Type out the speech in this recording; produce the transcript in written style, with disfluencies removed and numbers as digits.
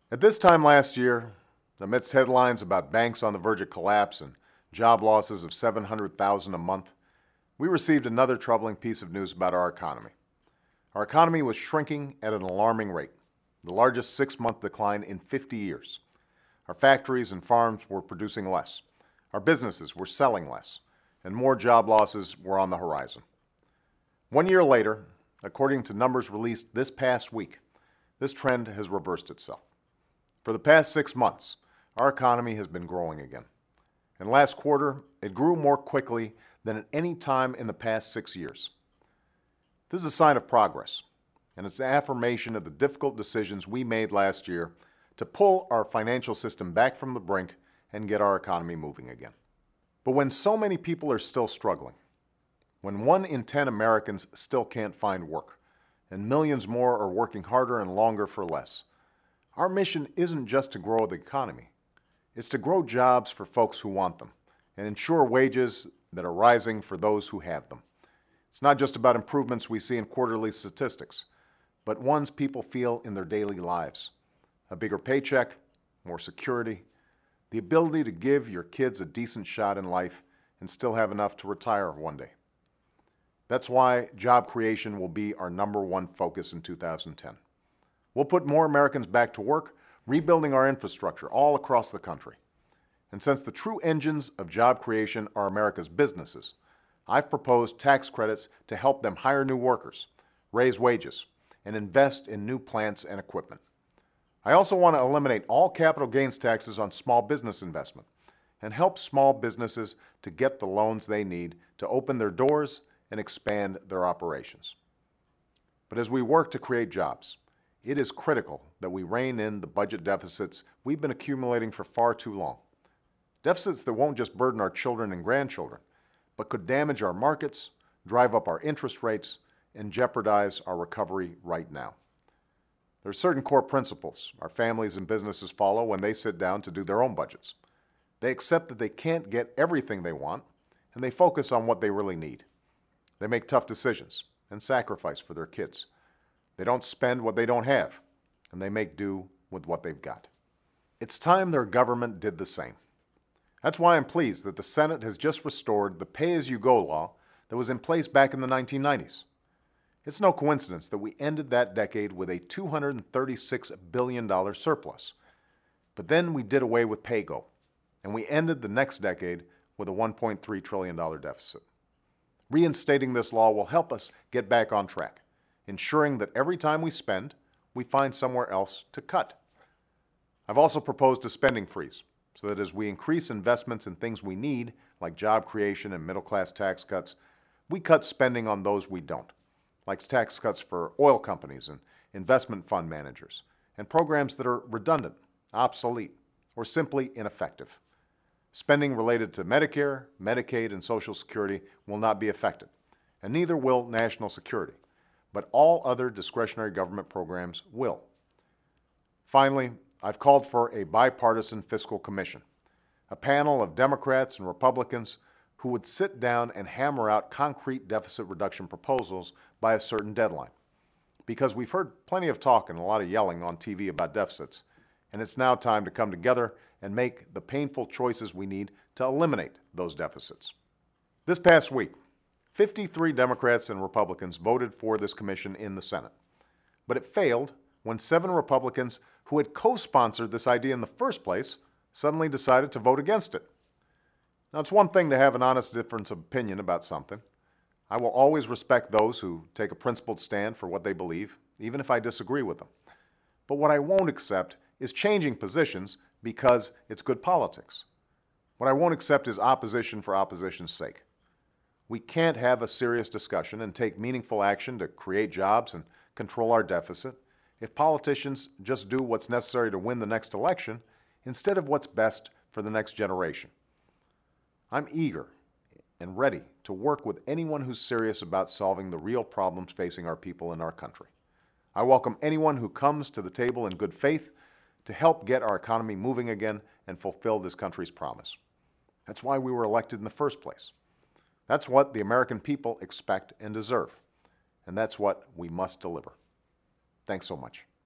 At this time last year, amidst headlines about banks on the verge of collapse and job losses of 700,000 a month, we received another troubling piece of news about our economy. Our economy was shrinking at an alarming rate, the largest six-month decline in 50 years. Our factories and farms were producing less. Our businesses were selling less, and more job losses were on the horizon. 1 year later, according to numbers released this past week, this trend has reversed itself. For the past 6 months, our economy has been growing again. And last quarter, it grew more quickly than at any time in the past 6 years. This is a sign of progress, and it's an affirmation of the difficult decisions we made last year to pull our financial system back from the brink and get our economy moving again. But when so many people are still struggling, when 1 in 10 Americans still can't find work, and millions more are working harder and longer for less, our mission isn't just to grow the economy. It's to grow jobs for folks who want them and ensure wages that are rising for those who have them. It's not just about improvements we see in quarterly statistics, but ones people feel in their daily lives. A bigger paycheck, more security, the ability to give your kids a decent shot in life and still have enough to retire one day. That's why job creation will be our #1 focus in 2010. We'll put more Americans back to work, rebuilding our infrastructure all across the country. And since the true engines of job creation are America's businesses, I've proposed tax credits to help them hire new workers, raise wages, and invest in new plants and equipment. I also want to eliminate all capital gains taxes on small business investment and help small businesses to get the loans they need to open their doors and expand their operations. But as we work to create jobs, it is critical that we rein in the budget deficits we've been accumulating for far too long. Deficits that won't just burden our children and grandchildren, but could damage our markets, drive up our interest rates, and jeopardize our recovery right now. There are certain core principles our families and businesses follow when they sit down to do their own budgets. They accept that they can't get everything they want, and they focus on what they really need. They make tough decisions and sacrifice for their kids. They don't spend what they don't have, and they make do with what they've got. It's time their government did the same. That's why I'm pleased that the Senate has just restored the pay-as-you-go law that was in place back in the 1990s. It's no coincidence that we ended that decade with a $236 billion surplus. But then we did away with PAYGO, and we ended the next decade with a $1.3 trillion deficit. Reinstating this law will help us get back on track, ensuring that every time we spend, we find somewhere else to cut. I've also proposed a spending freeze so that as we increase investments in things we need, like job creation and middle-class tax cuts, we cut spending on those we don't, like tax cuts for oil companies and investment fund managers, and programs that are redundant, obsolete, or simply ineffective. Spending related to Medicare, Medicaid, and Social Security will not be affected, and neither will national security, but all other discretionary government programs will. Finally, I've called for a bipartisan fiscal commission, a panel of Democrats and Republicans who would sit down and hammer out concrete deficit reduction proposals by a certain deadline. Because we've heard plenty of talk and a lot of yelling on TV about deficits, and it's now time to come together and make the painful choices we need to eliminate those deficits. This past week, 53 Democrats and Republicans voted for this commission in the Senate. But it failed when 7 Republicans who had co-sponsored this idea in the first place suddenly decided to vote against it. Now, it's one thing to have an honest difference of opinion about something. I will always respect those who take a principled stand for what they believe, even if I disagree with them. But what I won't accept is changing positions because it's good politics. What I won't accept is opposition for opposition's sake. We can't have a serious discussion and take meaningful action to create jobs and control our deficit if politicians just do what's necessary to win the next election instead of what's best for the next generation. I'm eager and ready to work with anyone who's serious about solving the real problems facing our people in our country. I welcome anyone who comes to the table in good faith to help get our economy moving again and fulfill this country's promise. That's why we were elected in the first place. That's what the American people expect and deserve, and that's what we must deliver. Thanks so much.